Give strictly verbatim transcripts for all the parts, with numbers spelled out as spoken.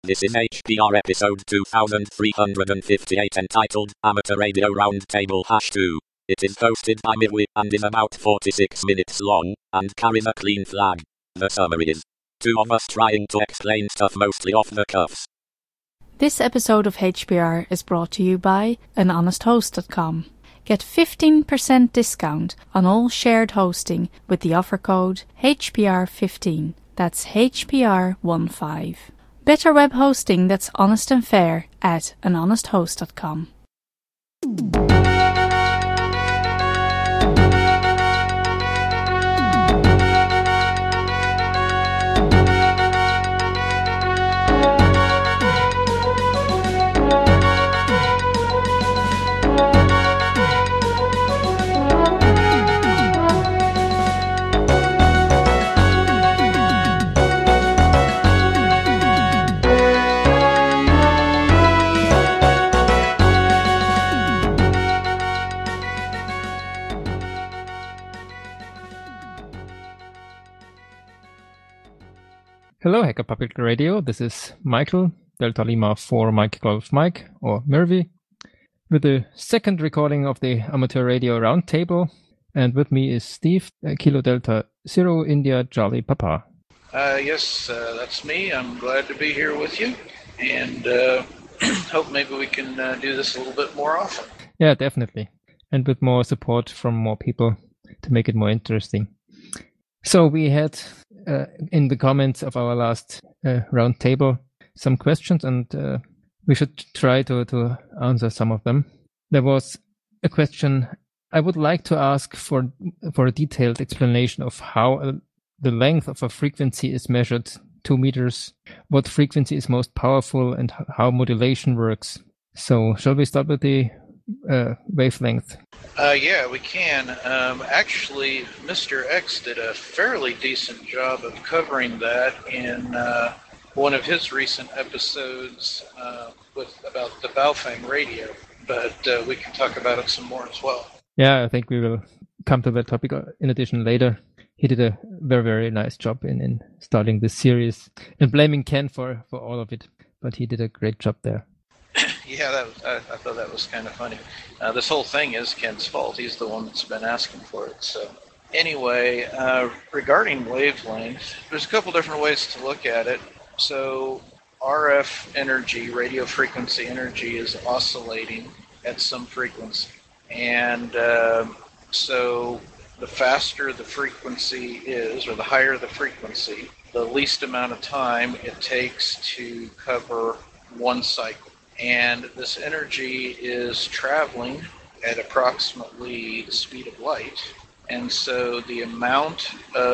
This is H P R episode two thousand three hundred fifty-eight entitled Amateur Radio Roundtable Hash two. It is hosted by Miwi and is about forty-six minutes long and carries a clean flag. The summary is two of us trying to explain stuff mostly off the cuffs. This episode of H P R is brought to you by an honest host dot com. Get fifteen percent discount on all shared hosting with the offer code H P R fifteen. That's H P R fifteen. Better web hosting that's honest and fair at an honest host dot com. Hello, Hacker Public Radio. This is Michael, Delta Lima four Mike Golf Mike, or Mirvi, with the second recording of the Amateur Radio Roundtable. And with me is Steve, uh, Kilo Delta Zero India Charlie Papa. Uh, yes, uh, that's me. I'm glad to be here with you, and uh, hope maybe we can uh, do this a little bit more often. Yeah, definitely. And with more support from more people to make it more interesting. So we had uh, in the comments of our last uh, round table some questions, and uh, we should try to, to answer some of them. There was a question I would like to ask for for a detailed explanation of how uh, the length of a frequency is measured, two meters, what frequency is most powerful, and how modulation works. So shall we start with the uh, wavelength? Uh, yeah, we can. Um, actually, Mister X did a fairly decent job of covering that in uh, one of his recent episodes uh, with about the Baofeng radio, but uh, we can talk about it some more as well. Yeah, I think we will come to that topic in addition later. He did a very, very nice job in, in starting this series, and blaming Ken for, for all of it, but he did a great job there. Yeah, that was, I, I thought that was kind of funny. Uh, this whole thing is Ken's fault. He's the one that's been asking for it. So anyway, uh, regarding wavelength, there's a couple different ways to look at it. So R F energy, radio frequency energy, is oscillating at some frequency. And uh, so the faster the frequency is, or the higher the frequency, the least amount of time it takes to cover one cycle. And this energy is traveling at approximately the speed of light. And so the amount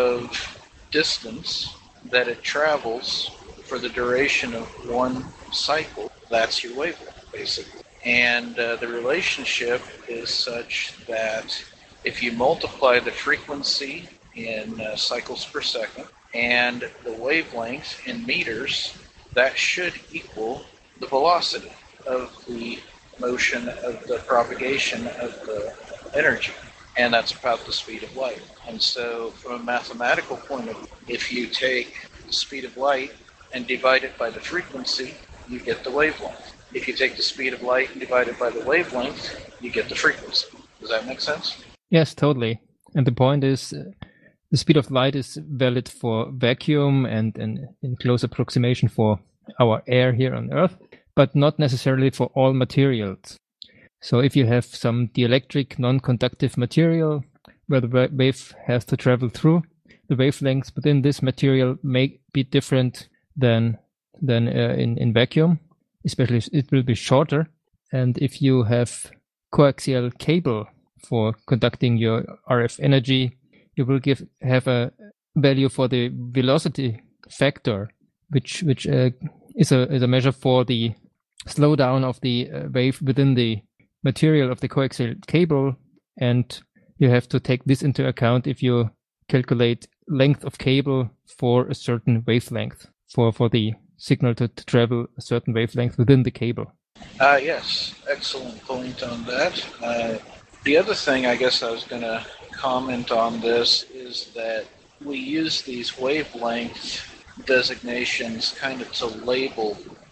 of distance that it travels for the duration of one cycle, that's your wavelength, basically. And uh, the relationship is such that if you multiply the frequency in uh, cycles per second and the wavelength in meters, that should equal the velocity of the motion of the propagation of the energy, and that's about the speed of light. And so from a mathematical point of view, if you take the speed of light and divide it by the frequency, you get the wavelength. If you take the speed of light and divide it by the wavelength, you get the frequency. Does that make sense? Yes, totally. And the point is, uh, the speed of light is valid for vacuum and, and in close approximation for our air here on Earth, but not necessarily for all materials. So if you have some dielectric non-conductive material where the wave has to travel through, the wavelengths within this material may be different than than uh, in, in vacuum, especially it will be shorter. And if you have coaxial cable for conducting your R F energy, you will give have a value for the velocity factor, which which uh, is a is a measure for the slowdown of the uh, wave within the material of the coaxial cable, and you have to take this into account if you calculate length of cable for a certain wavelength, for, for the signal to, to travel a certain wavelength within the cable. Uh, yes, excellent point on that. Uh, the other thing I guess I was going to comment on this is that we use these wavelength designations kind of to label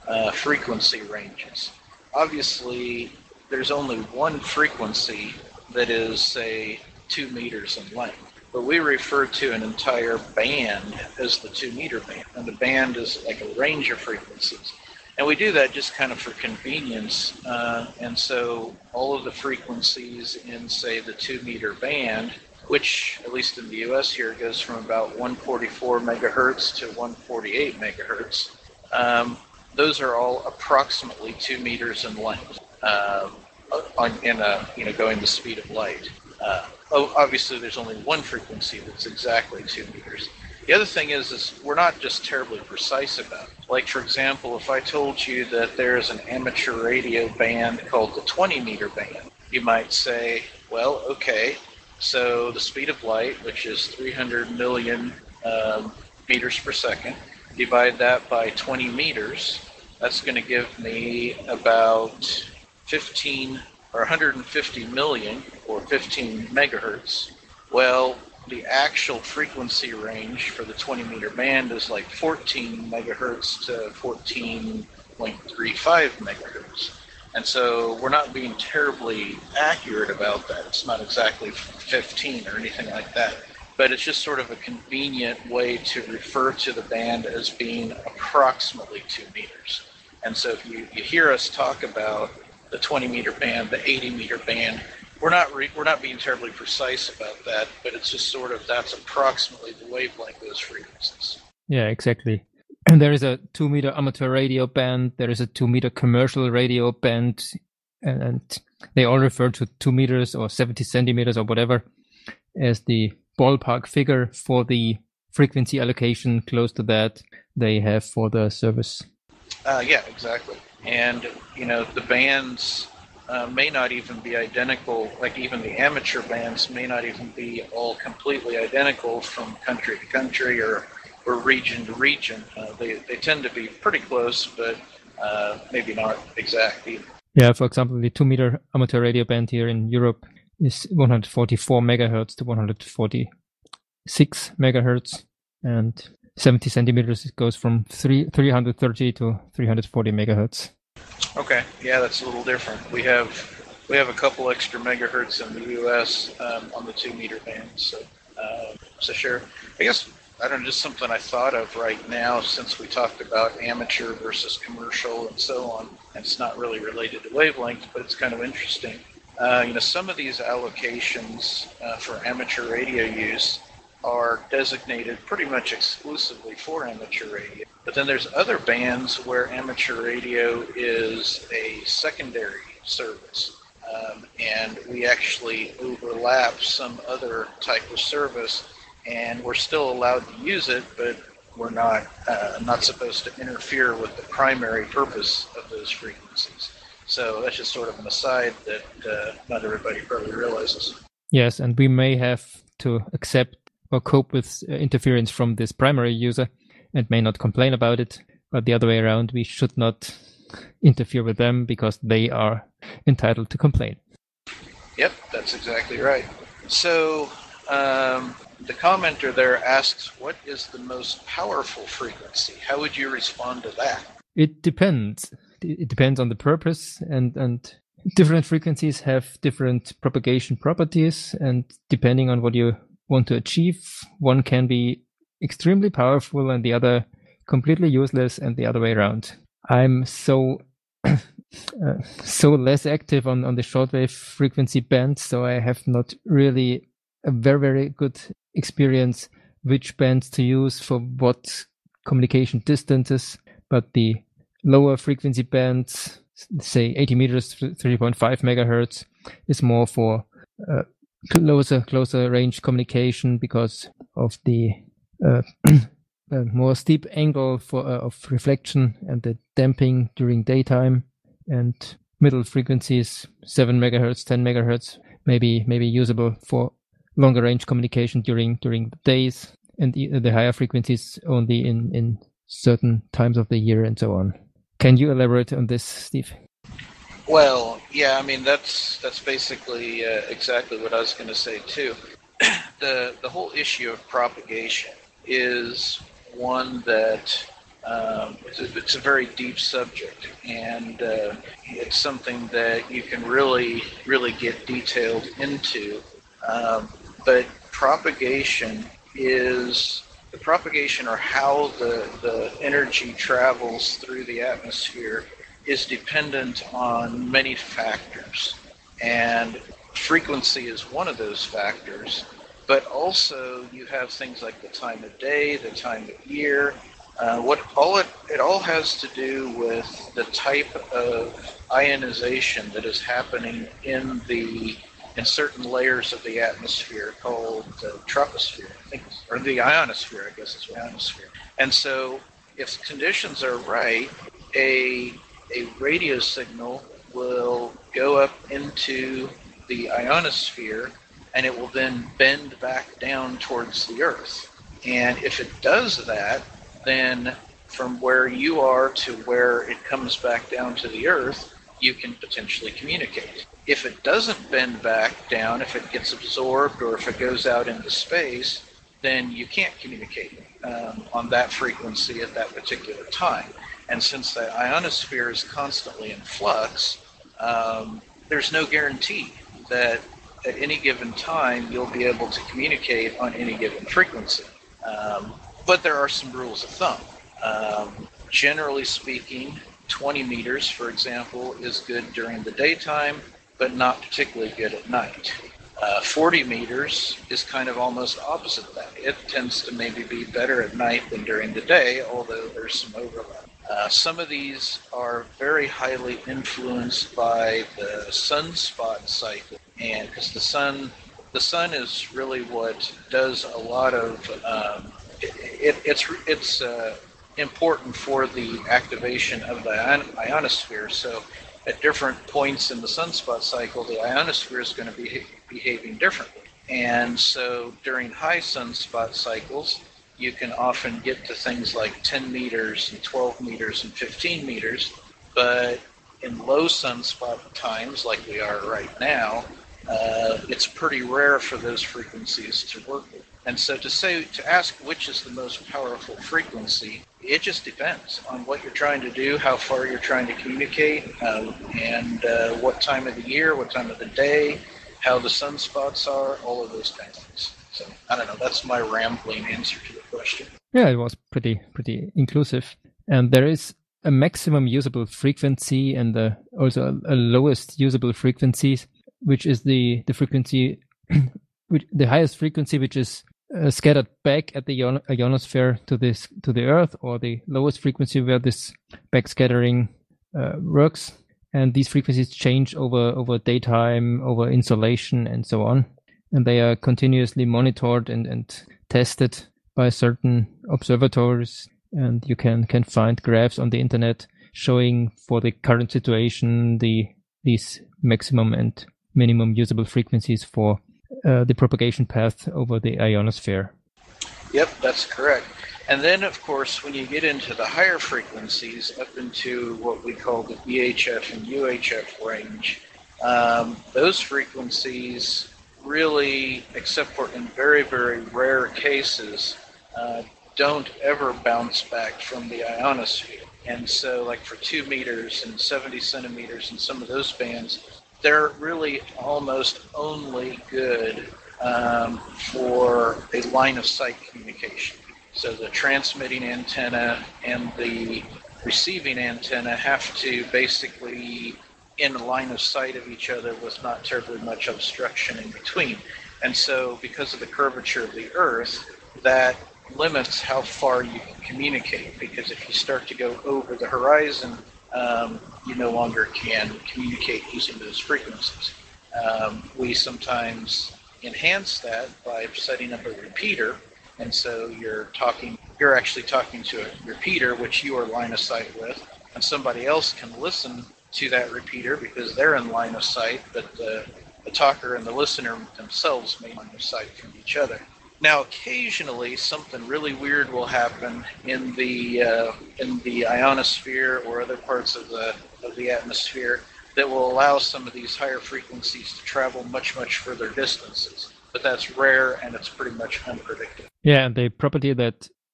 uh, frequency ranges. Obviously, there's only one frequency that is, say, two meters in length. But we refer to an entire band as the two-meter band, and the band is like a range of frequencies. And we do that just kind of for convenience, uh, and so all of the frequencies in, say, the two-meter band, which, at least in the U S here, goes from about one forty-four megahertz to one forty-eight megahertz, um, those are all approximately two meters in length, uh, on, in a, you know, going the speed of light. Uh, oh, obviously, there's only one frequency that's exactly two meters. The other thing is, is we're not just terribly precise about it. Like, for example, if I told you that there's an amateur radio band called the twenty-meter band, you might say, well, okay, so the speed of light, which is three hundred million um, meters per second, divide that by twenty meters, that's going to give me about fifteen or one hundred fifty million or fifteen megahertz. Well, the actual frequency range for the twenty-meter band is like fourteen megahertz to fourteen point three five megahertz. And so we're not being terribly accurate about that. It's not exactly fifteen or anything like that. But it's just sort of a convenient way to refer to the band as being approximately two meters. And so if you, you hear us talk about the twenty-meter band, the eighty-meter band, we're not re- we're not being terribly precise about that, but it's just sort of that's approximately the wavelength of those frequencies. Yeah, exactly. And there is a two-meter amateur radio band, there is a two-meter commercial radio band, and, and they all refer to two meters or seventy centimeters or whatever as the ballpark figure for the frequency allocation close to that they have for the service. Uh, yeah, exactly. And, you know, the bands uh, may not even be identical, like even the amateur bands may not even be all completely identical from country to country or, or region to region. Uh, they, they tend to be pretty close, but uh, maybe not exact either. Yeah, for example, the two-meter amateur radio band here in Europe is one hundred forty-four megahertz to one hundred forty-six megahertz, and seventy centimeters, it goes from three, 330 to three hundred forty megahertz. Okay, yeah, that's a little different. We have we have a couple extra megahertz in the U S um, on the two-meter band, so uh, so sure. I guess, I don't know, just something I thought of right now since we talked about amateur versus commercial and so on. And it's not really related to wavelength, but it's kind of interesting. Uh, you know, some of these allocations uh, for amateur radio use are designated pretty much exclusively for amateur radio. But then there's other bands where amateur radio is a secondary service. Um, and we actually overlap some other type of service, and we're still allowed to use it, but we're not uh, not supposed to interfere with the primary purpose of those frequencies. So that's just sort of an aside that uh, not everybody probably realizes. Yes, and we may have to accept or cope with uh, interference from this primary user and may not complain about it, but the other way around, we should not interfere with them because they are entitled to complain. Yep, that's exactly right. So um, the commenter there asks, what is the most powerful frequency? How would you respond to that? It depends. It depends on the purpose, and, and different frequencies have different propagation properties, and depending on what you want to achieve, one can be extremely powerful and the other completely useless, and the other way around. I'm so uh, so less active on, on the shortwave frequency band, so I have not really a very, very good experience which bands to use for what communication distances, but the lower frequency bands, say eighty meters, three point five megahertz, is more for uh, closer closer range communication because of the uh, uh, more steep angle for uh, of reflection and the damping during daytime. And middle frequencies, seven megahertz, ten megahertz, maybe maybe usable for longer range communication during during the days, and the, the higher frequencies only in in certain times of the year and so on. Can you elaborate on this, Steve? Well, yeah, I mean, that's that's basically uh, exactly what I was going to say, too. the The whole issue of propagation is one that Um, it's, a, it's a very deep subject, and uh, it's something that you can really, really get detailed into. Um, but propagation is the propagation, or how the, the energy travels through the atmosphere, is dependent on many factors. And frequency is one of those factors, but also you have things like the time of day, the time of year. Uh, what all it, it all has to do with the type of ionization that is happening in the in certain layers of the atmosphere called the troposphere, I think, or the ionosphere, I guess it's ionosphere. And so, if conditions are right, a a radio signal will go up into the ionosphere, and it will then bend back down towards the Earth. And if it does that, then from where you are to where it comes back down to the Earth, you can potentially communicate. If it doesn't bend back down, if it gets absorbed, or if it goes out into space, then you can't communicate um, on that frequency at that particular time. And since the ionosphere is constantly in flux, um, there's no guarantee that at any given time you'll be able to communicate on any given frequency. Um, but there are some rules of thumb. Um, generally speaking, twenty meters, for example, is good during the daytime, but not particularly good at night. Uh, forty meters is kind of almost opposite of that. It tends to maybe be better at night than during the day, although there's some overlap. Uh, some of these are very highly influenced by the sunspot cycle, and because the sun, the sun is really what does a lot of. Um, it, it, it's it's uh, important for the activation of the ion- ionosphere. So, at different points in the sunspot cycle, the ionosphere is going to be behaving differently. And so, during high sunspot cycles, you can often get to things like ten meters and twelve meters and fifteen meters, but in low sunspot times, like we are right now, uh, it's pretty rare for those frequencies to work with. And so to say, to ask which is the most powerful frequency, it just depends on what you're trying to do, how far you're trying to communicate, uh, and uh, what time of the year, what time of the day, how the sunspots are, all of those kinds of things. So I don't know, that's my rambling answer to the question. Yeah, it was pretty pretty inclusive. And there is a maximum usable frequency and uh, also a, a lowest usable frequency, which is the, the frequency, which, the highest frequency, which is uh, scattered back at the ion- ionosphere to this to the Earth, or the lowest frequency where this backscattering uh, works. And these frequencies change over, over daytime, over insolation, and so on. And they are continuously monitored and, and tested by certain observatories. And you can, can find graphs on the internet showing for the current situation the these maximum and minimum usable frequencies for uh, the propagation path over the ionosphere. Yep, that's correct. And then, of course, when you get into the higher frequencies, up into what we call the V H F and U H F range, um, those frequencies really, except for in very, very rare cases, uh, don't ever bounce back from the ionosphere. And so, like for two meters and seventy centimeters and some of those bands, they're really almost only good um, for a line of sight communication. So the transmitting antenna and the receiving antenna have to basically in a line of sight of each other with not terribly much obstruction in between. And so because of the curvature of the Earth, that limits how far you can communicate, because if you start to go over the horizon, um, you no longer can communicate using those frequencies. Um, we sometimes enhance that by setting up a repeater, and so you're talking, you're actually talking to a repeater which you are line of sight with, and somebody else can listen to that repeater because they're in line of sight, but the, the talker and the listener themselves may line of sight from each other. Now, occasionally, something really weird will happen in the uh, in the ionosphere or other parts of the of the atmosphere that will allow some of these higher frequencies to travel much, much further distances. But that's rare, and it's pretty much unpredictable. Yeah, and the property that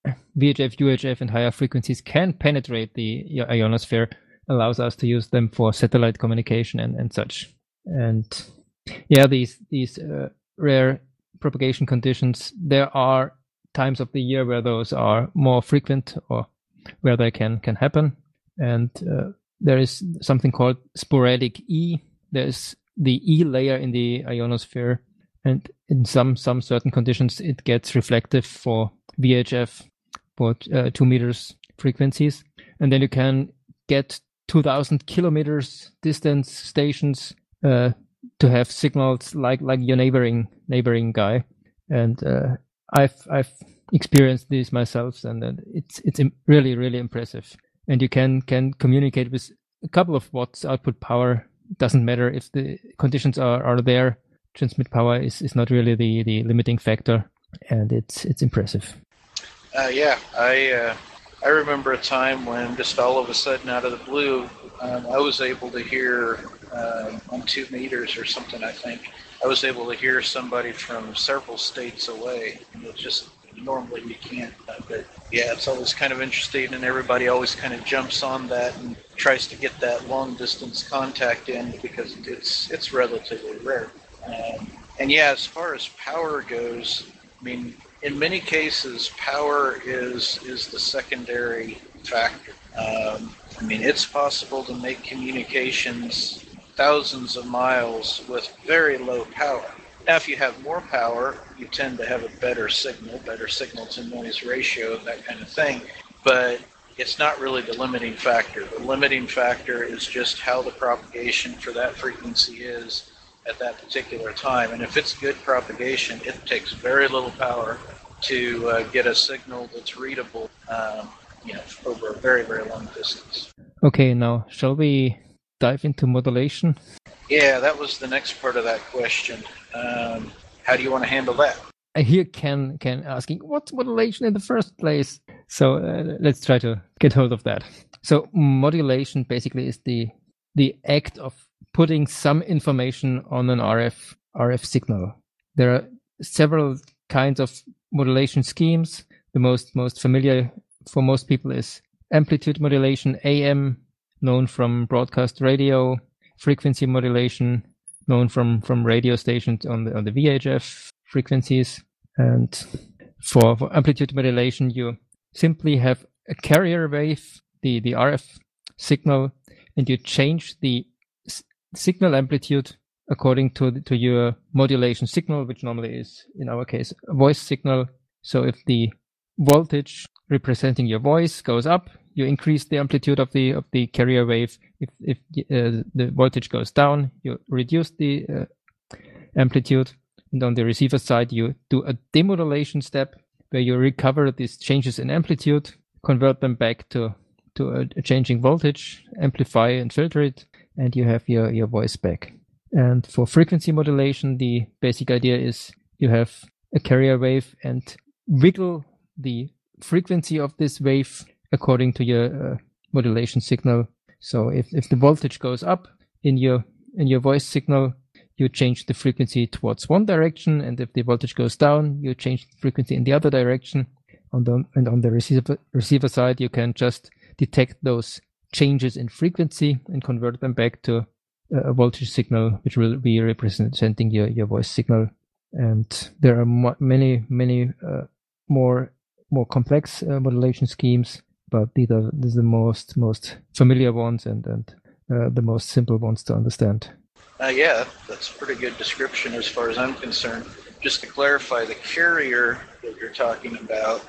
V H F, U H F, and higher frequencies can penetrate the ionosphere, allows us to use them for satellite communication and, and such. And yeah, these these uh, rare propagation conditions, there are times of the year where those are more frequent or where they can can happen. And uh, there is something called sporadic E. There's the E layer in the ionosphere, and in some some certain conditions it gets reflective for V H F for uh, two meters frequencies, and then you can get two thousand kilometers distance stations uh, to have signals like like your neighboring neighboring guy. And uh, I've I've experienced this myself, and uh, it's it's really really impressive. And you can can communicate with a couple of watts output power. It doesn't matter if the conditions are, are there. Transmit power is, is not really the, the limiting factor, and it's it's impressive. Uh, yeah, I uh, I remember a time when just all of a sudden, out of the blue, um, I was able to hear uh, on two meters or something. I think I was able to hear somebody from several states away. And it just normally you can't, uh, but yeah, it's always kind of interesting, and everybody always kind of jumps on that and tries to get that long distance contact in because it's it's relatively rare. Um, and yeah, as far as power goes, I mean, in many cases, power is is the secondary factor. Um, I mean, it's possible to make communications thousands of miles with very low power. Now, if you have more power, you tend to have a better signal, better signal-to-noise ratio, that kind of thing. But it's not really the limiting factor. The limiting factor is just how the propagation for that frequency is at that particular time. And if it's good propagation, it takes very little power to uh, get a signal that's readable, um, you know, over a very, very long distance. Okay, now shall we dive into modulation? Yeah, that was the next part of that question. Um, how do you want to handle that? I hear Ken Ken asking, what's modulation in the first place? So uh, let's try to get hold of that. So modulation basically is the the act of putting some information on an R F R F signal. There are several kinds of modulation schemes. The most most familiar for most people is amplitude modulation, A M, known from broadcast radio, frequency modulation, known from, from radio stations on the on the V H F frequencies. And for, for amplitude modulation, you simply have a carrier wave, the, the R F signal, and you change the s- signal amplitude according to the, to your modulation signal, which normally is, in our case, a voice signal. So if the voltage representing your voice goes up, you increase the amplitude of the of the carrier wave. If if uh, the voltage goes down, you reduce the uh, amplitude. And on the receiver side, you do a demodulation step where you recover these changes in amplitude, convert them back to to a, a changing voltage, amplify and filter it, and you have your your voice back. And for frequency modulation, the basic idea is you have a carrier wave and wiggle the frequency of this wave according to your uh, modulation signal. So if, if the voltage goes up in your in your voice signal, you change the frequency towards one direction, and if the voltage goes down, you change the frequency in the other direction. On the and on the receiver receiver side, you can just detect those changes in frequency and convert them back to a voltage signal, which will be representing your, your voice signal. And there are mo- many many uh, more more complex uh, modulation schemes, but these are, these are the most most familiar ones and and uh, the most simple ones to understand. Uh, yeah, that's a pretty good description as far as I'm concerned. Just to clarify, the carrier that you're talking about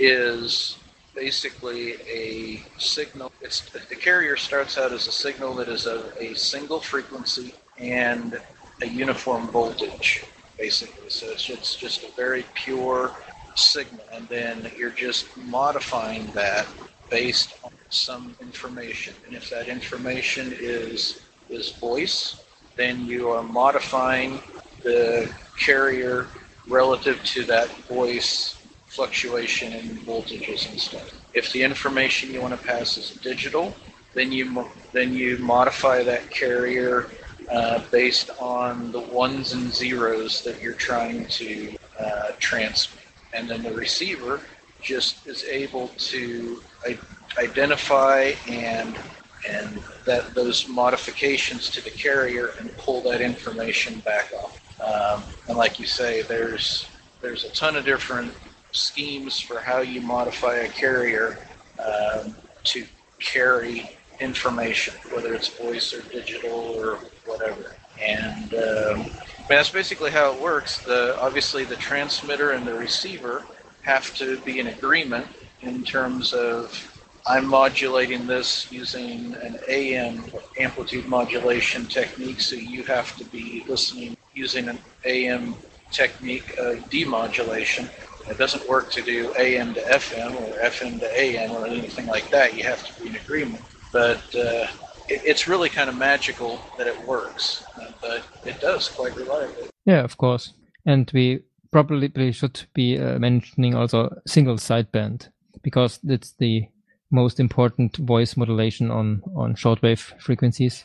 is basically a signal. It's the carrier starts out as a signal that is a, a single frequency and a uniform voltage, basically. So it's just, it's just a very pure signal, and then you're just modifying that based on some information. And if that information is is voice, then you are modifying the carrier relative to that voice fluctuation in voltages and stuff. If the information you want to pass is digital, then you then you modify that carrier uh, based on the ones and zeros that you're trying to uh, transmit. And then the receiver just is able to I- identify and and that those modifications to the carrier and pull that information back off. Um, and like you say, there's there's a ton of different schemes for how you modify a carrier um, to carry information, whether it's voice or digital or whatever. And um, I mean, that's basically how it works. The obviously the transmitter and the receiver have to be in agreement in terms of I'm modulating this using an A M amplitude modulation technique, so you have to be listening using an A M technique uh, demodulation. It doesn't work to do A M to F M or F M to A M or anything like that. You have to be in agreement. But uh, it, it's really kind of magical that it works, uh, but it does quite reliably. Yeah, of course. And we probably should be uh, mentioning also single sideband, because that's the most important voice modulation on, on shortwave frequencies,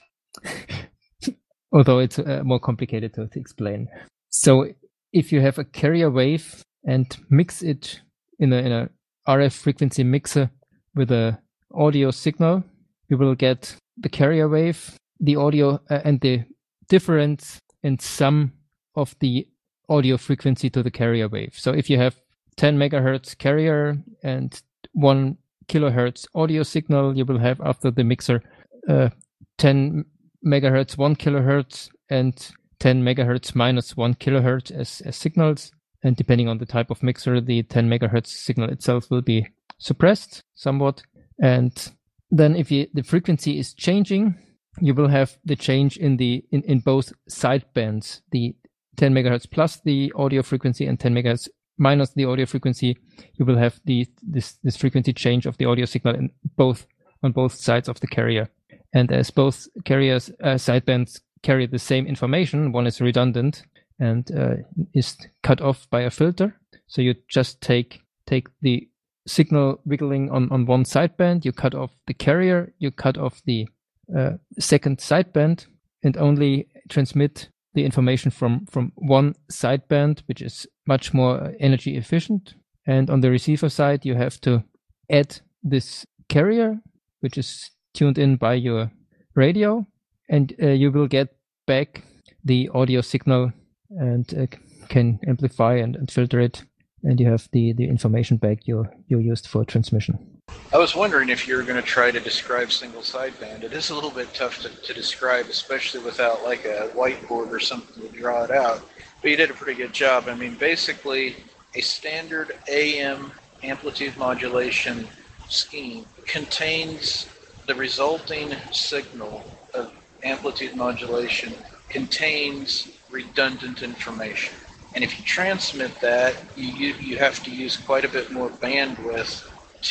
although it's uh, more complicated to, to explain. So if you have a carrier wave and mix it in a, in a R F frequency mixer with a audio signal, you will get the carrier wave, the audio, uh, and the difference in sum of the audio frequency to the carrier wave. So if you have ten megahertz carrier and one kilohertz audio signal, you will have after the mixer uh, ten megahertz, one kilohertz, and ten megahertz minus one kilohertz as, as signals. And depending on the type of mixer, the ten megahertz signal itself will be suppressed somewhat. And then if you, the frequency is changing, you will have the change in the in, in both sidebands, the ten megahertz plus the audio frequency and ten megahertz minus the audio frequency. You will have the this this frequency change of the audio signal in both on both sides of the carrier. And as both carriers uh, sidebands carry the same information, one is redundant and uh, is cut off by a filter. So you just take take the signal wiggling on, on one sideband, you cut off the carrier, you cut off the uh, second sideband, and only transmit the information from, from one sideband, which is much more energy efficient. And on the receiver side, you have to add this carrier, which is tuned in by your radio, and uh, you will get back the audio signal and uh, can amplify and, and filter it, and you have the, the information back you you used for transmission. I was wondering if you were going to try to describe single sideband. It is a little bit tough to, to describe, especially without like a whiteboard or something to draw it out. But you did a pretty good job. I mean, basically, a standard A M amplitude modulation scheme contains the resulting signal of amplitude modulation contains redundant information. And if you transmit that, you, you, you have to use quite a bit more bandwidth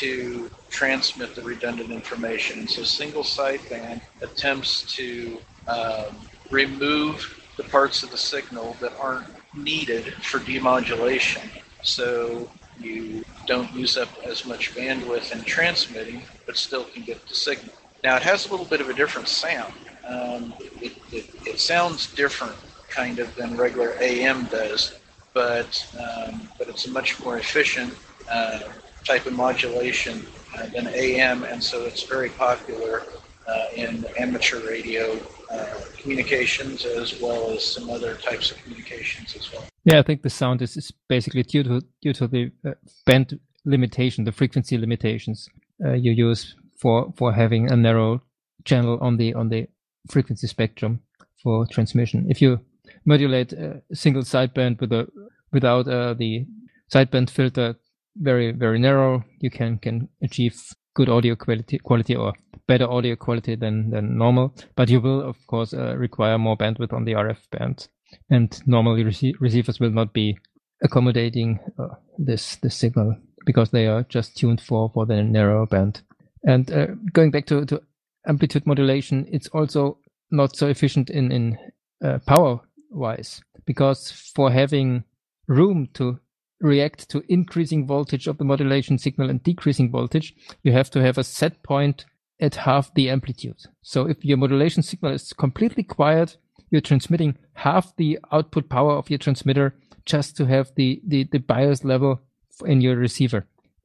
to transmit the redundant information. And so single sideband attempts to um, remove the parts of the signal that aren't needed for demodulation. So you don't use up as much bandwidth in transmitting, but still can get the signal. Now it has a little bit of a different sound. Um, it, it, it sounds different kind of than regular A M does, but um, but it's a much more efficient uh, type of modulation uh, than A M, and so it's very popular uh, in amateur radio uh, communications as well as some other types of communications as well. Yeah, I think the sound is, is basically due to due to the uh, band limitation, the frequency limitations uh, you use for for having a narrow channel on the on the frequency spectrum for transmission. If you modulate a single sideband with a without uh, the sideband filter very very narrow, you can can achieve good audio quality quality or better audio quality than than normal. But you will of course uh, require more bandwidth on the R F band, and normally rece- receivers will not be accommodating uh, this this signal because they are just tuned for for the narrow band. And uh, going back to to amplitude modulation, it's also not so efficient in in uh, power wise, because for having room to react to increasing voltage of the modulation signal and decreasing voltage, you have to have a set point at half the amplitude. So if your modulation signal is completely quiet, you're transmitting half the output power of your transmitter just to have the the, the bias level in your receiver.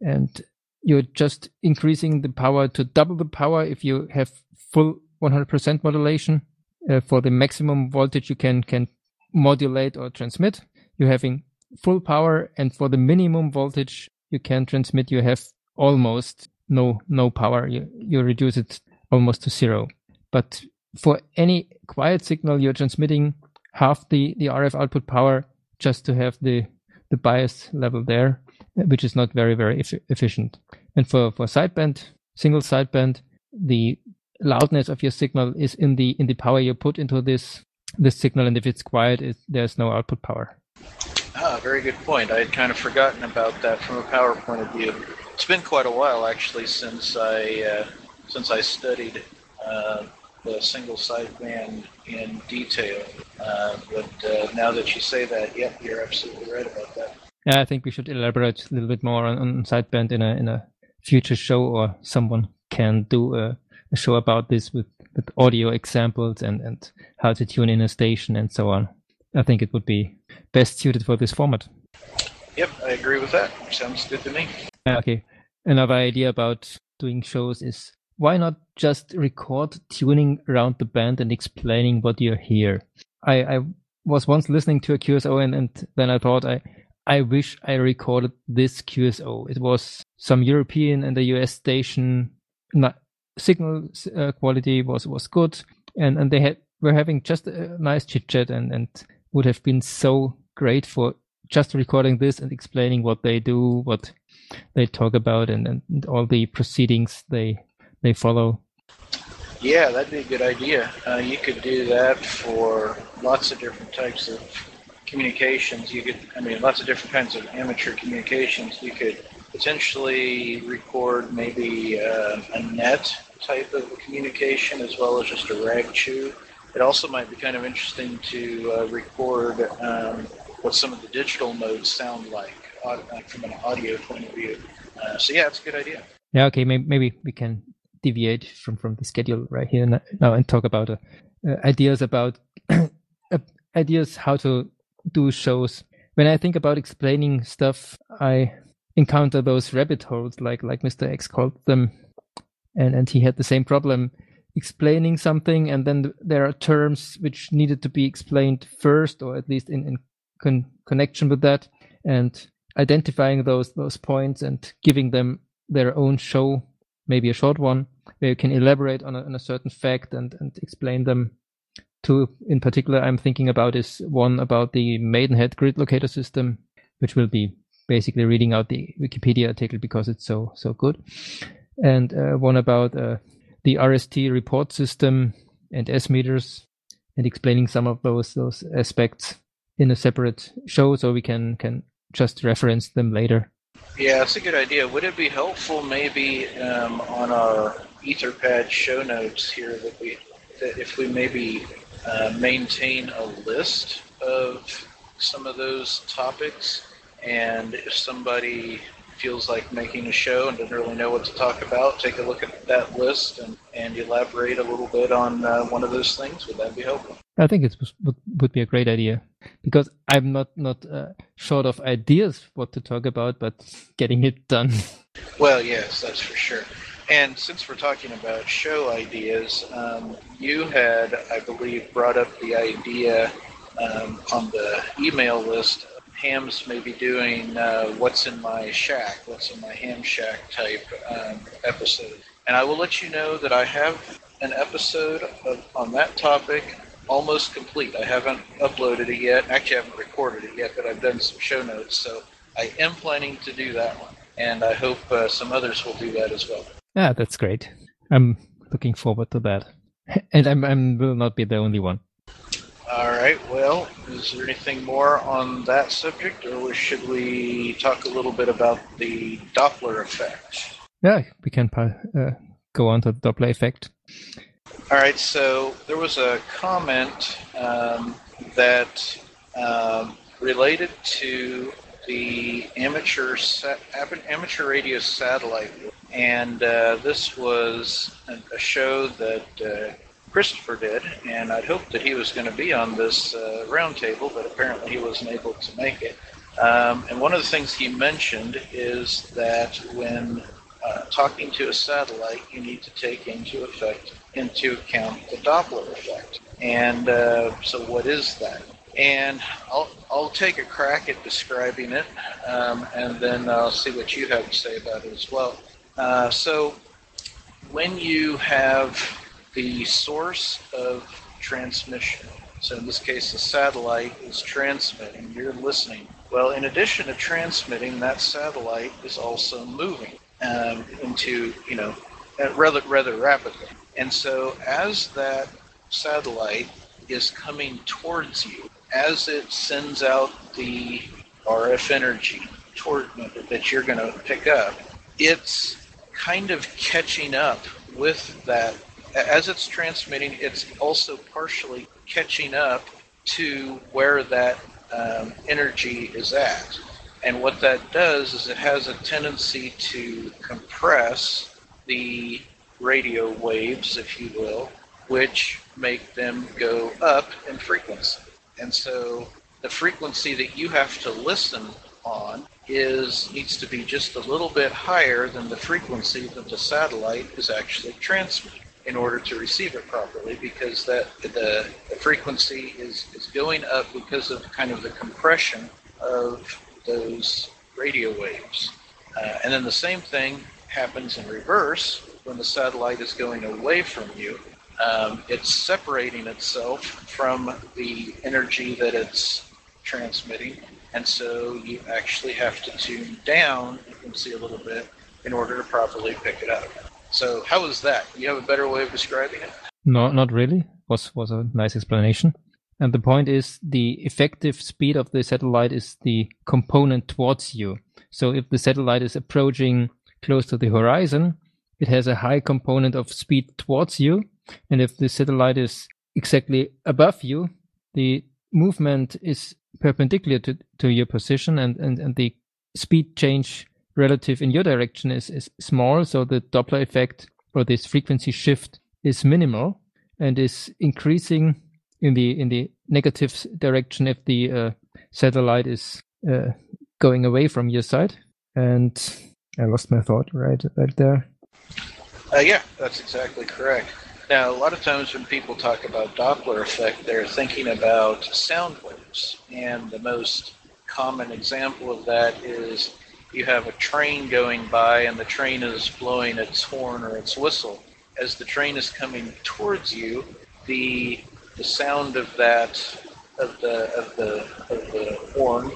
and you're just increasing the power to double the power if you have full one hundred percent modulation. Uh, for the maximum voltage you can can modulate or transmit, you're having full power, and for the minimum voltage you can transmit, you have almost no no power. You you reduce it almost to zero. But for any quiet signal, you're transmitting half the, the R F output power just to have the, the bias level there, which is not very, very e- efficient. And for, for sideband, single sideband, the loudness of your signal is in the in the power you put into this this signal, and if it's quiet, it, there's no output power. Ah, very good point. I had kind of forgotten about that from a power point of view. It's been quite a while, actually, since I uh, since I studied uh, the single sideband in detail. Uh, but uh, now that you say that, yep, you're absolutely right about that. Yeah, I think we should elaborate a little bit more on, on sideband in a in a future show, or someone can do a, a show about this with, with audio examples and, and how to tune in a station and so on. I think it would be best suited for this format. Yep, I agree with that. Sounds good to me. Okay. Another idea about doing shows is, why not just record tuning around the band and explaining what you hear? I, I was once listening to a Q S O, and, and then I thought, I, I wish I recorded this Q S O. It was some European and a U S station. Not, signal uh, quality was, was good, and, and they had were having just a nice chit chat, and, and would have been so great for just recording this and explaining what they do, what they talk about, and, and all the proceedings they they follow. Yeah, that'd be a good idea. Uh, you could do that for lots of different types of communications. You could, I mean, lots of different kinds of amateur communications. You could potentially record maybe uh, a net type of communication as well as just a rag chew. It also might be kind of interesting to uh, record um, what some of the digital modes sound like, uh, from an audio point of view. Uh, so yeah, it's a good idea. Yeah, okay, maybe, maybe we can deviate from, from the schedule right here now and talk about uh, uh, ideas about uh, ideas how to do shows. When I think about explaining stuff, I encounter those rabbit holes, like like Mister X called them, and and he had the same problem explaining something, and then there are terms which needed to be explained first, or at least in in con- connection with that, and identifying those those points and giving them their own show, maybe a short one, where you can elaborate on a, on a certain fact and, and explain them. Two in particular I'm thinking about is one about the Maidenhead grid locator system, which will be basically reading out the Wikipedia article because it's so so good, and uh, one about uh, the R S T report system and S meters, and explaining some of those those aspects in a separate show, so we can can just reference them later. Yeah, that's a good idea. Would it be helpful maybe um, on our Etherpad show notes here that we that if we maybe uh, maintain a list of some of those topics, and if somebody feels like making a show and doesn't really know what to talk about, take a look at that list and, and elaborate a little bit on uh, one of those things? Would that be helpful? I think it would, would be a great idea, because I'm not, not uh, short of ideas what to talk about, but getting it done. Well, yes, that's for sure. And since we're talking about show ideas, um, you had, I believe, brought up the idea um, on the email list. Ham's maybe doing uh, What's in My Shack, What's in My Ham Shack type um, episode. And I will let you know that I have an episode of, on that topic almost complete. I haven't uploaded it yet. Actually, I haven't recorded it yet, but I've done some show notes. So I am planning to do that one. And I hope uh, some others will do that as well. Yeah, that's great. I'm looking forward to that. And I'm, I'm will not be the only one. All right. Well, is there anything more on that subject, or should we talk a little bit about the Doppler effect? Yeah, we can uh, go on to the Doppler effect. All right. So there was a comment um, that um, related to the amateur sa- amateur radio satellite, and uh, this was a show that uh, Christopher did, and I'd hoped that he was going to be on this uh, roundtable, but apparently he wasn't able to make it. Um, and one of the things he mentioned is that when uh, talking to a satellite, you need to take into effect into account the Doppler effect. And uh, so, what is that? And I'll I'll take a crack at describing it, um, and then I'll see what you have to say about it as well. Uh, so, when you have the source of transmission, so in this case, the satellite is transmitting, you're listening. Well, in addition to transmitting, that satellite is also moving um, into, you know, rather rather rapidly. And so, as that satellite is coming towards you, as it sends out the R F energy toward that you're going to pick up, it's kind of catching up with that. As it's transmitting, it's also partially catching up to where that um, energy is at. And what that does is it has a tendency to compress the radio waves, if you will, which make them go up in frequency. And so the frequency that you have to listen on is needs to be just a little bit higher than the frequency that the satellite is actually transmitting in order to receive it properly, because that the, the frequency is, is going up because of kind of the compression of those radio waves. Uh, and then the same thing happens in reverse when the satellite is going away from you. Um, it's separating itself from the energy that it's transmitting, and so you actually have to tune down the frequency a little bit in order to properly pick it up. So how is that? You have a better way of describing it? No, not really. Was was a nice explanation. And the point is the effective speed of the satellite is the component towards you. So if the satellite is approaching close to the horizon, it has a high component of speed towards you. And if the satellite is exactly above you, the movement is perpendicular to, to your position, and, and, and the speed change relative in your direction is, is small. So the Doppler effect, or this frequency shift, is minimal and is increasing in the in the negative direction if the uh, satellite is uh, going away from your side. And I lost my thought right, right there. Uh, yeah, that's exactly correct. Now, a lot of times when people talk about Doppler effect, they're thinking about sound waves. And the most common example of that is you have a train going by and the train is blowing its horn or its whistle. As the train is coming towards you, the the sound of that of the of the of the horn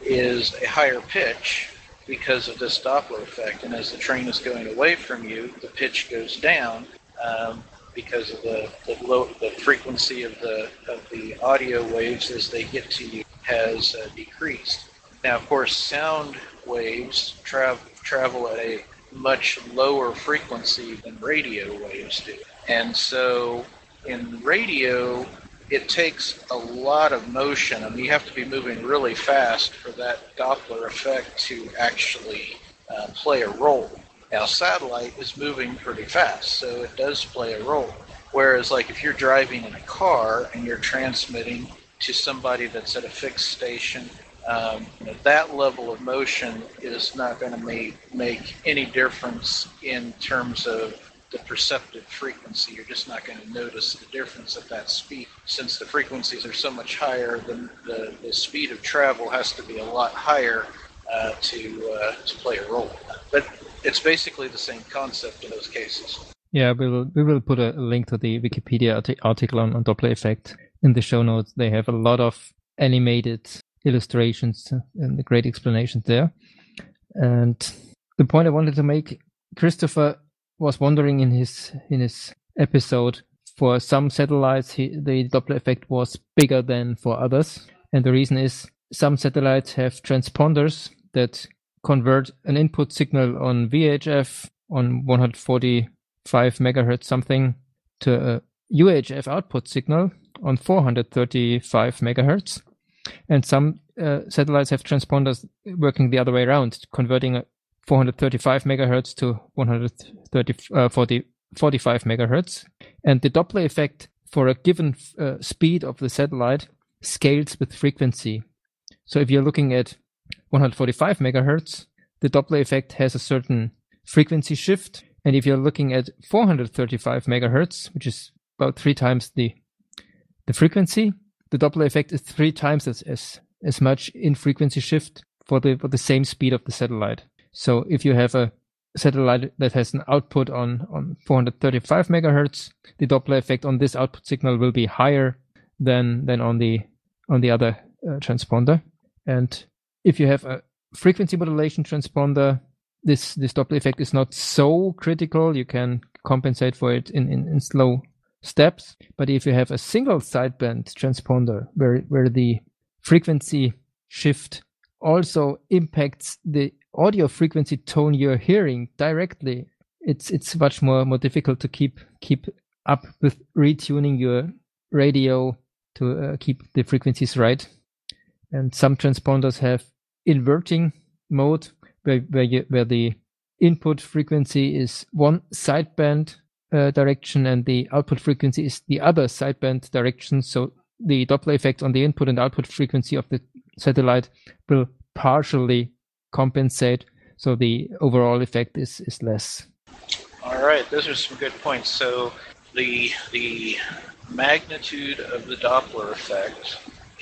is a higher pitch because of this Doppler effect. And as the train is going away from you, the pitch goes down. Um, because of the the, low, the frequency of the of the audio waves as they get to you has uh, decreased. Now, of course, sound waves tra- travel at a much lower frequency than radio waves do. And so in radio, it takes a lot of motion. I mean, you have to be moving really fast for that Doppler effect to actually uh, play a role. Now, satellite is moving pretty fast, so it does play a role. Whereas, like, if you're driving in a car and you're transmitting to somebody that's at a fixed station, um, you know, that level of motion is not going to make, make any difference in terms of the perceptive frequency. You're just not going to notice the difference at that speed. Since the frequencies are so much higher, the, the, the speed of travel has to be a lot higher uh, to uh, to play a role. But it's basically the same concept in those cases. Yeah, we will we will put a link to the Wikipedia arti- article on, on Doppler effect in the show notes. They have a lot of animated illustrations and great explanations there. And the point I wanted to make, Christopher was wondering in his in his episode, for some satellites he, the Doppler effect was bigger than for others, and the reason is some satellites have transponders that convert an input signal on V H F on one hundred forty-five megahertz something to a U H F output signal on four hundred thirty-five megahertz, and some uh, satellites have transponders working the other way around, converting a four hundred thirty-five megahertz to one hundred forty-five megahertz. And the Doppler effect for a given uh, speed of the satellite scales with frequency. So if you're looking at one hundred forty-five megahertz, the Doppler effect has a certain frequency shift. And if you're looking at four hundred thirty-five megahertz, which is about three times the the frequency, the Doppler effect is three times as as, as much in frequency shift for the for the same speed of the satellite. So if you have a satellite that has an output on, on four hundred thirty-five megahertz, the Doppler effect on this output signal will be higher than than on the on the other uh, transponder. And if you have a frequency modulation transponder, this this Doppler effect is not so critical. You can compensate for it in, in, in slow steps. But if you have a single sideband transponder where where the frequency shift also impacts the audio frequency tone you're hearing directly, it's it's much more more difficult to keep keep up with retuning your radio to uh, keep the frequencies right. And some transponders have inverting mode where where, you, where the input frequency is one sideband uh, direction and the output frequency is the other sideband direction. So the Doppler effect on the input and output frequency of the satellite will partially compensate, so the overall effect is, is less. All right, those are some good points. So the the magnitude of the Doppler effect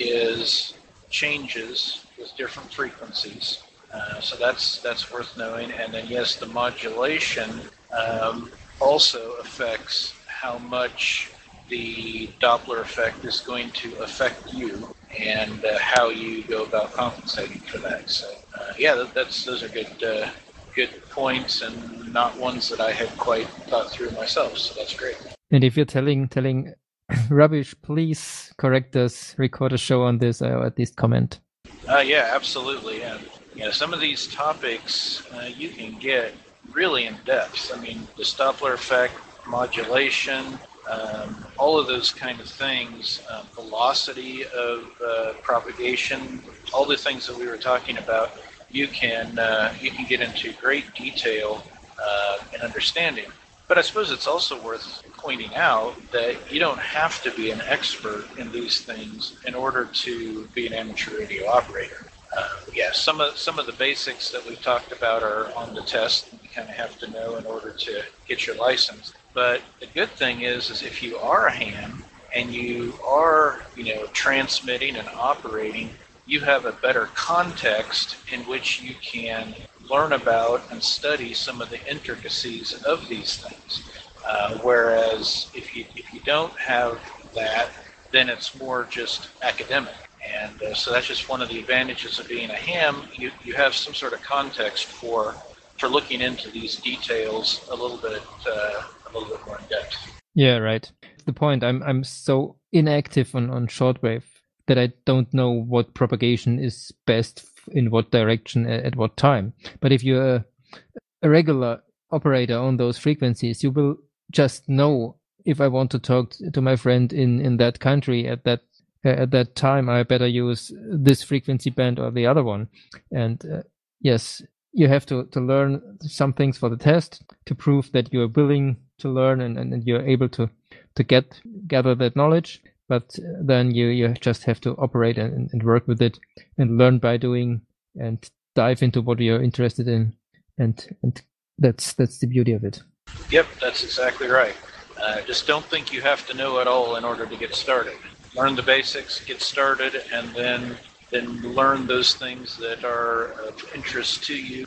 is changes with different frequencies. Uh, so that's that's worth knowing. And then yes, the modulation um, also affects how much the Doppler effect is going to affect you and uh, how you go about compensating for that. So uh, yeah, that, that's those are good uh, good points and not ones that I had quite thought through myself. So that's great. And if you're telling telling rubbish, please correct us, record a show on this, or at least comment. Uh, yeah, absolutely. And you know, some of these topics uh, you can get really in depth. I mean, the Doppler effect, modulation, um, all of those kind of things, uh, velocity of uh, propagation, all the things that we were talking about, you can uh, you can get into great detail uh, and understanding. But I suppose it's also worth pointing out that you don't have to be an expert in these things in order to be an amateur radio operator. Uh, yeah, some of some of the basics that we've talked about are on the test. You kind of have to know in order to get your license. But the good thing is, is if you are a ham and you are, you know, transmitting and operating, you have a better context in which you can learn about and study some of the intricacies of these things. Uh, whereas if you if you don't have that, then it's more just academic. And uh, so that's just one of the advantages of being a ham. You you have some sort of context for for looking into these details a little bit uh, a little bit more in depth. Yeah, right. The point. I'm I'm so inactive on, on shortwave that I don't know what propagation is best in what direction at, at what time. But if you're a, a regular operator on those frequencies, you will just know if I want to talk to my friend in, in that country at that uh, at that time, I better use this frequency band or the other one. And uh, yes, you have to, to learn some things for the test to prove that you're willing to learn and, and, and you're able to, to get gather that knowledge. But then you, you just have to operate and, and work with it and learn by doing and dive into what you're interested in. And and that's that's the beauty of it. Yep, that's exactly right. Uh, just don't think you have to know it all in order to get started. Learn the basics, get started, and then then learn those things that are of interest to you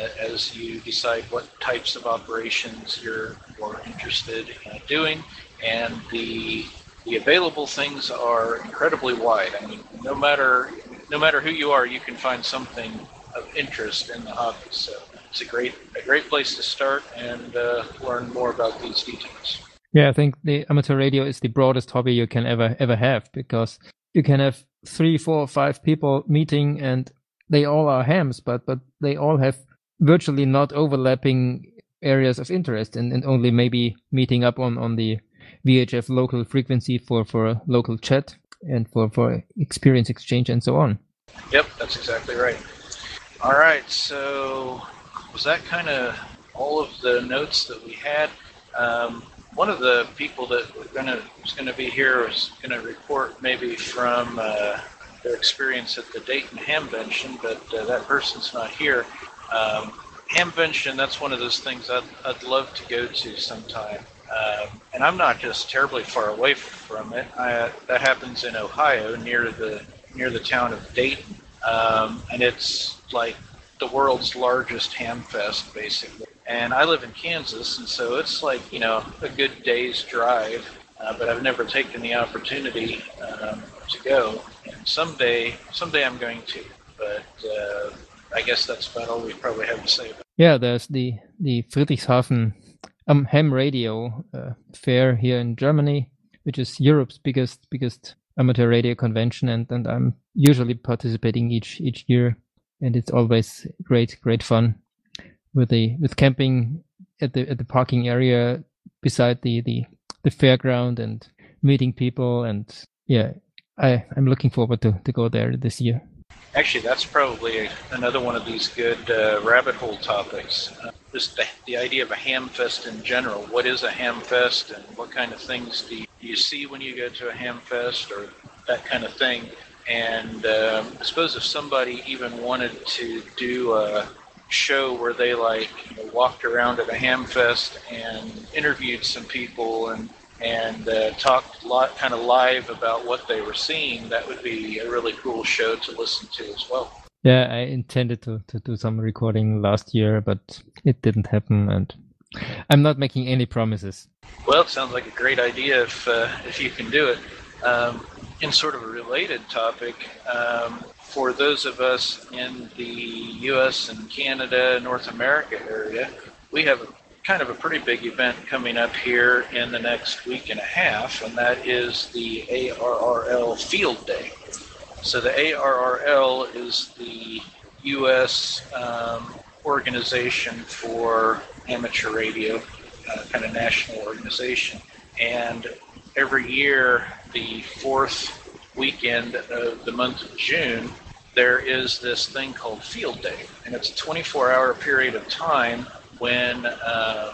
as you decide what types of operations you're more interested in doing. And the the available things are incredibly wide. I mean, no matter no matter who you are, you can find something of interest in the hobby. So it's a great a great place to start and uh, learn more about these details. Yeah, I think the amateur radio is the broadest hobby you can ever ever have, because you can have three, four, five people meeting and they all are hams, but but they all have virtually not overlapping areas of interest and, and only maybe meeting up on, on the V H F local frequency for, for a local chat and for, for experience exchange and so on. Yep, that's exactly right. All right, so was that kind of all of the notes that we had? Um, one of the people that we're gonna was gonna be here was gonna report maybe from uh, their experience at the Dayton Hamvention, but uh, that person's not here. Um, Hamvention, that's one of those things I'd, I'd love to go to sometime. Um, and I'm not just terribly far away from it. I, that happens in Ohio, near the near the town of Dayton, um, and it's like the world's largest ham fest, basically. And I live in Kansas, and so it's like, you know, a good day's drive. Uh, but I've never taken the opportunity um, to go. And someday, someday I'm going to. But uh, I guess that's about all we probably have to say about it. Yeah, there's the the Friedrichshafen um, Ham Radio uh, fair here in Germany, which is Europe's biggest biggest amateur radio convention, and, and I'm usually participating each each year, and it's always great great fun with the with camping at the at the parking area beside the the, the fairground and meeting people, and yeah, I I'm looking forward to, to go there this year. Actually, that's probably another one of these good uh, rabbit hole topics. Uh, just the, the idea of a ham fest in general. What is a ham fest, and what kind of things do you, do you see when you go to a ham fest, or that kind of thing? And um, I suppose if somebody even wanted to do a show where they like you know, walked around at a ham fest and interviewed some people and and uh, talked a lot kind of live about what they were seeing, that would be a really cool show to listen to as well. Yeah, I intended to, to do some recording last year, but it didn't happen, and I'm not making any promises. Well, it sounds like a great idea if uh, if you can do it. Um, in sort of a related topic, um, for those of us in the U S and Canada, North America area, we have a kind of a pretty big event coming up here in the next week and a half, and that is the A R R L Field Day. So the A R R L is the U S um, organization for amateur radio, uh, kind of national organization. And every year, the fourth weekend of the month of June, there is this thing called Field Day, and it's a twenty-four hour period of time when uh,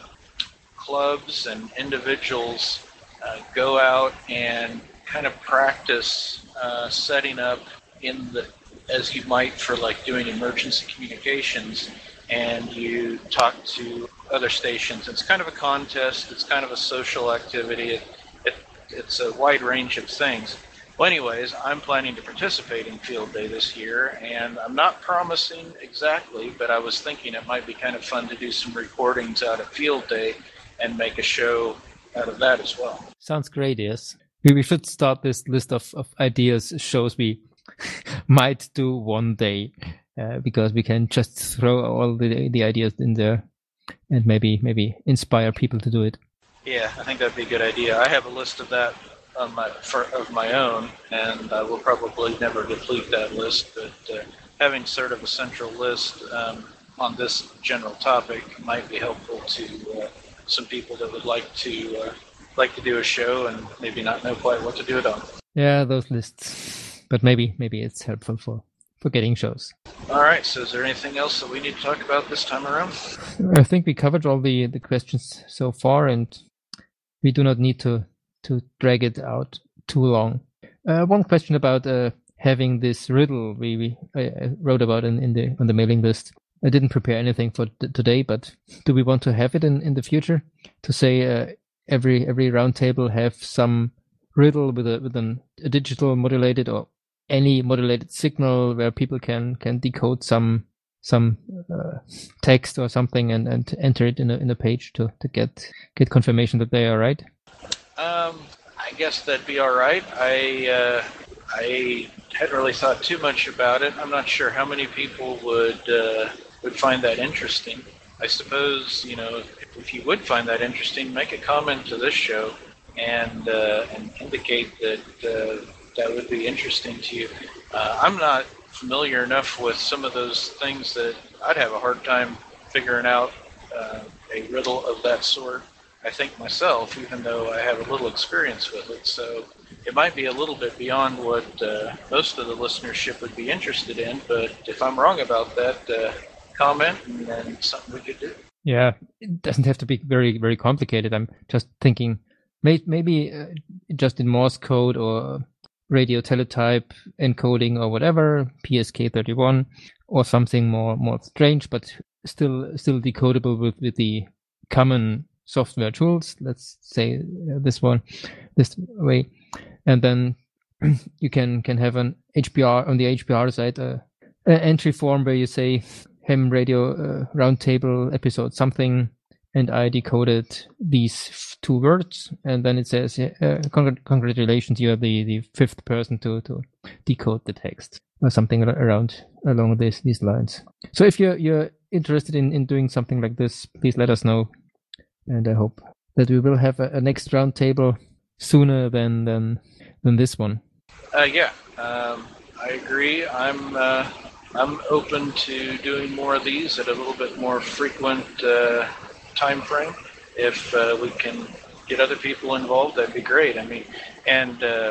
clubs and individuals uh, go out and kind of practice uh, setting up in the, as you might for like doing emergency communications, and you talk to other stations. It's kind of a contest. It's kind of a social activity. It, it, it's a wide range of things. Well, anyways, I'm planning to participate in Field Day this year, and I'm not promising exactly, but I was thinking it might be kind of fun to do some recordings out of Field Day and make a show out of that as well. Sounds great, yes. We, we should start this list of, of ideas, shows we might do one day, uh, because we can just throw all the the ideas in there and maybe maybe inspire people to do it. Yeah, I think that'd be a good idea. I have a list of that on my, for, of my own, and I will probably never deplete that list, but uh, having sort of a central list um, on this general topic might be helpful to uh, some people that would like to uh, like to do a show and maybe not know quite what to do it on. Yeah, those lists. But maybe maybe it's helpful for, for getting shows. All right, so is there anything else that we need to talk about this time around? I think we covered all the, the questions so far, and we do not need to to drag it out too long. Uh, one question about uh, having this riddle we, we I, I wrote about in, in the on the mailing list. I didn't prepare anything for t- today, but do we want to have it in, in the future? To say uh, every every roundtable have some riddle with a with an, a digital modulated or any modulated signal where people can can decode some some uh, text or something and, and enter it in a in a page to, to get get confirmation that they are right. Um, I guess that'd be all right. I uh, I hadn't really thought too much about it. I'm not sure how many people would uh, would find that interesting. I suppose, you know, if, if you would find that interesting, make a comment to this show and uh, and indicate that uh, that would be interesting to you. Uh, I'm not familiar enough with some of those things that I'd have a hard time figuring out uh, a riddle of that sort. I think myself, even though I have a little experience with it. So it might be a little bit beyond what uh, most of the listenership would be interested in. But if I'm wrong about that, uh, comment, and then something we could do. Yeah, it doesn't have to be very, very complicated. I'm just thinking may- maybe uh, just in Morse code or radio teletype encoding or whatever, P S K thirty-one, or something more more strange, but still still decodable with, with the common software tools. Let's say this one, this way, and then you can can have an H P R on the H P R side, uh, an entry form where you say Ham Radio uh, Roundtable episode something, and I decoded these two words, and then it says, uh, congr- congratulations, you're the, the fifth person to, to decode the text, or something around along this, these lines. So if you're you're interested in, in doing something like this, please let us know, and I hope that we will have a, a next roundtable sooner than than than this one. Uh, yeah, um, I agree. I'm uh, I'm open to doing more of these at a little bit more frequent uh, time frame. If uh, we can get other people involved, that'd be great. I mean, and uh,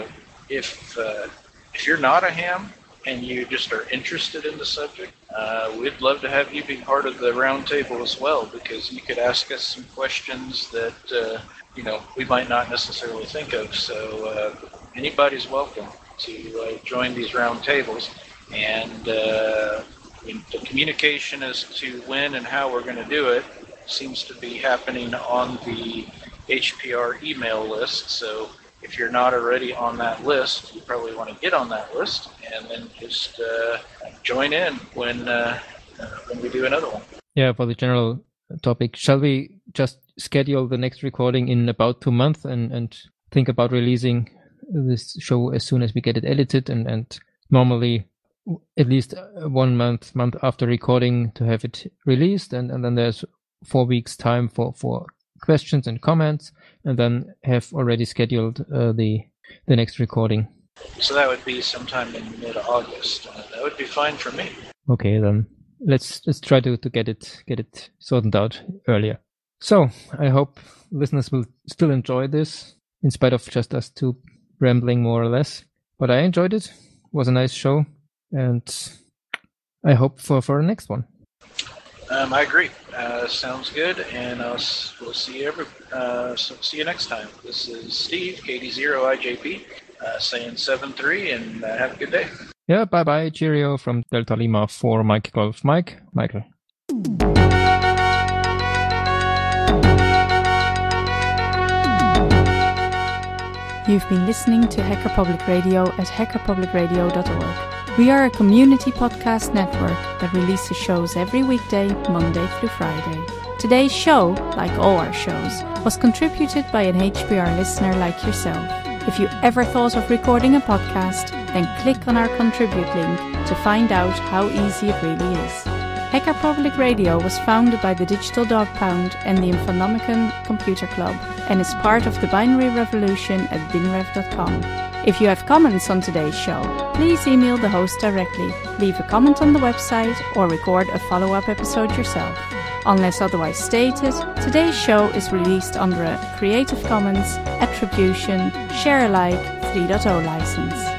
if uh, if you're not a ham and you just are interested in the subject, uh, we'd love to have you be part of the roundtable as well, because you could ask us some questions that uh, you know we might not necessarily think of. So uh, anybody's welcome to uh, join these roundtables, and uh, the communication as to when and how we're going to do it seems to be happening on the H P R email list. So if you're not already on that list, you probably want to get on that list and then just uh, join in when uh, when we do another one. Yeah, for the general topic, shall we just schedule the next recording in about two months and, and think about releasing this show as soon as we get it edited, and, and normally at least one month month after recording to have it released, and, and then there's four weeks time for, for questions and comments, and then have already scheduled uh, the the next recording. So that would be sometime in mid-August. Uh, that would be fine for me. Okay, then let's let's try to, to get it get it sorted out earlier. So I hope listeners will still enjoy this, in spite of just us two rambling more or less. But I enjoyed it. It was a nice show, and I hope for, for the next one. Um, I agree. Uh, sounds good, and uh, we'll see you every uh, so see you next time. This is Steve, K D zero I J P, uh, saying seven three, and uh, have a good day. Yeah, bye bye, cheerio from Delta Lima for Mike Golf Mike, Michael. You've been listening to Hacker Public Radio at hacker public radio dot org. We are a community podcast network that releases shows every weekday, Monday through Friday. Today's show, like all our shows, was contributed by an H P R listener like yourself. If you ever thought of recording a podcast, then click on our contribute link to find out how easy it really is. Hacker Public Radio was founded by the Digital Dog Pound and the Infonomicon Computer Club, and is part of the binary revolution at binrev dot com. If you have comments on today's show, please email the host directly, leave a comment on the website, or record a follow-up episode yourself. Unless otherwise stated, today's show is released under a Creative Commons Attribution Share Alike three point oh license.